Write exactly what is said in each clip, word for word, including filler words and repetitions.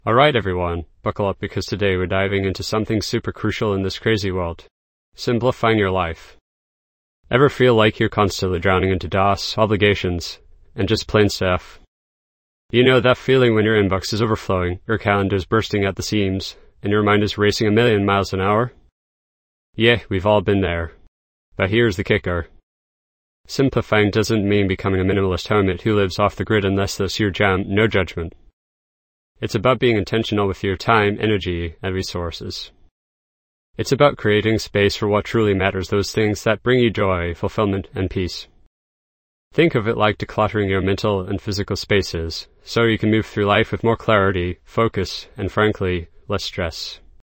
Alright everyone, buckle up because today we're diving into something super crucial in this crazy world. Simplifying your life. Ever feel like you're constantly drowning into tasks, obligations, and just plain stuff? You know that feeling when your inbox is overflowing, your calendar is bursting at the seams, and your mind is racing a million miles an hour? Yeah, we've all been there. But here's the kicker. Simplifying doesn't mean becoming a minimalist hermit who lives off the grid unless that's your jam, no judgment. It's about being intentional with your time, energy, and resources. It's about creating space for what truly matters, those things that bring you joy, fulfillment, and peace. Think of it like decluttering your mental and physical spaces, so you can move through life with more clarity, focus, and frankly, less stress.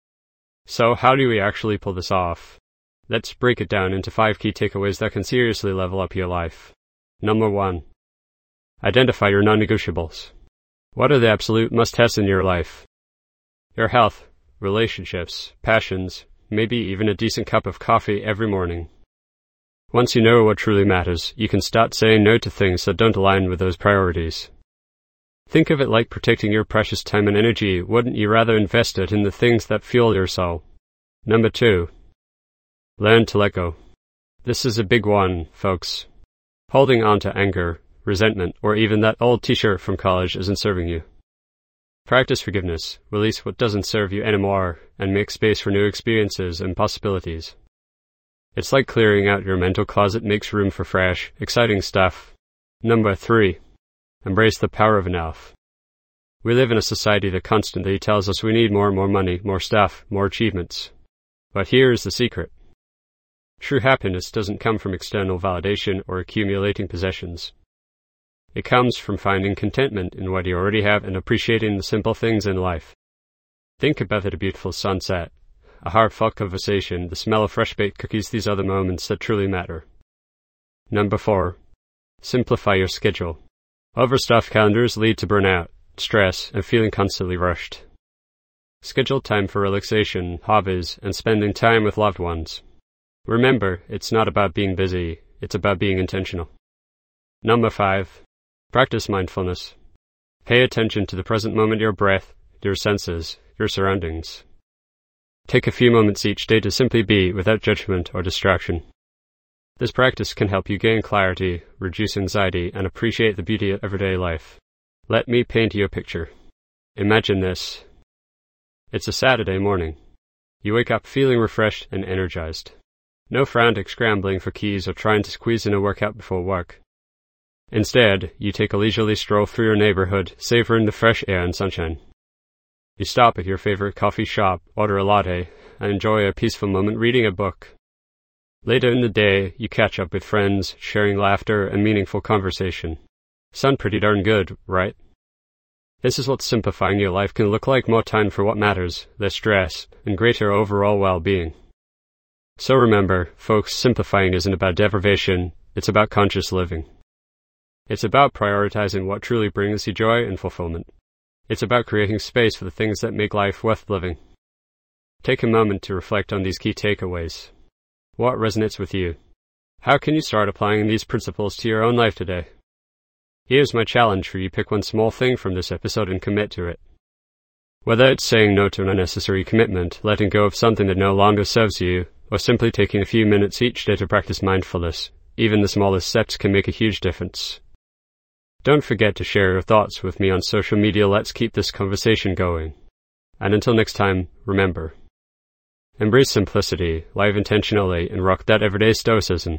So how do we actually pull this off? Let's break it down into five key takeaways that can seriously level up your life. Number one. Identify your non-negotiables. What are the absolute must-haves in your life? Your health, relationships, passions, maybe even a decent cup of coffee every morning. Once you know what truly matters, you can start saying no to things that don't align with those priorities. Think of it like protecting your precious time and energy. Wouldn't you rather invest it in the things that fuel your soul? Number two. Learn to let go. This is a big one, folks. Holding on to anger, resentment, or even that old t-shirt from college isn't serving you. Practice forgiveness, release what doesn't serve you anymore, and make space for new experiences and possibilities. It's like clearing out your mental closet makes room for fresh, exciting stuff. Number three. Embrace the power of enough. We live in a society that constantly tells us we need more and more money, more stuff, more achievements. But here's the secret. True happiness doesn't come from external validation or accumulating possessions. It comes from finding contentment in what you already have and appreciating the simple things in life. Think about it, a beautiful sunset, a heartfelt conversation, the smell of fresh-baked cookies. These are the moments that truly matter. Number four. Simplify your schedule. Overstuffed calendars lead to burnout, stress, and feeling constantly rushed. Schedule time for relaxation, hobbies, and spending time with loved ones. Remember, it's not about being busy, it's about being intentional. Number five. Practice mindfulness. Pay attention to the present moment, your breath, your senses, your surroundings. Take a few moments each day to simply be without judgment or distraction. This practice can help you gain clarity, reduce anxiety, and appreciate the beauty of everyday life. Let me paint you a picture. Imagine this. It's a Saturday morning. You wake up feeling refreshed and energized. No frantic scrambling for keys or trying to squeeze in a workout before work. Instead, you take a leisurely stroll through your neighborhood, savoring the fresh air and sunshine. You stop at your favorite coffee shop, order a latte, and enjoy a peaceful moment reading a book. Later in the day, you catch up with friends, sharing laughter and meaningful conversation. Sound pretty darn good, right? This is what simplifying your life can look like: more time for what matters, less stress, and greater overall well-being. So remember, folks, simplifying isn't about deprivation, it's about conscious living. It's about prioritizing what truly brings you joy and fulfillment. It's about creating space for the things that make life worth living. Take a moment to reflect on these key takeaways. What resonates with you? How can you start applying these principles to your own life today? Here's my challenge for you: pick one small thing from this episode and commit to it. Whether it's saying no to an unnecessary commitment, letting go of something that no longer serves you, or simply taking a few minutes each day to practice mindfulness, even the smallest steps can make a huge difference. Don't forget to share your thoughts with me on social media. Let's keep this conversation going. And until next time, remember, embrace simplicity, live intentionally, and rock that everyday stoicism.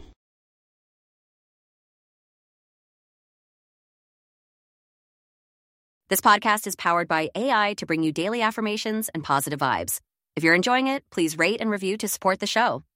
This podcast is powered by A I to bring you daily affirmations and positive vibes. If you're enjoying it, please rate and review to support the show.